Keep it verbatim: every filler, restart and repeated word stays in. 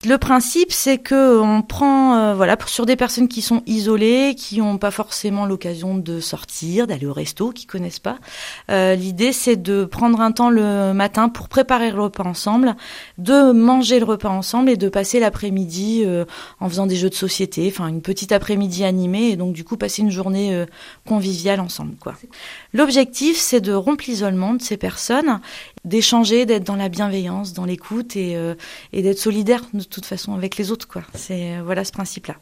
Le principe, c'est que on prend, euh, voilà, pour- sur des personnes qui sont isolées, qui n'ont pas forcément l'occasion de sortir, d'aller au resto, qui connaissent pas. Euh, l'idée, c'est de prendre un temps le matin pour préparer le repas ensemble, de manger le repas ensemble et de passer l'après-midi euh, en faisant des jeux de société, enfin une petite après-midi animée, et donc du coup passer une journée euh, conviviale ensemble, quoi. L'objectif, c'est de rompre l'isolement de ces personnes, d'échanger, d'être dans la bienveillance, dans l'écoute et, euh, et d'être solidaire de toute façon avec les autres, quoi. C'est euh, voilà ce principe-là.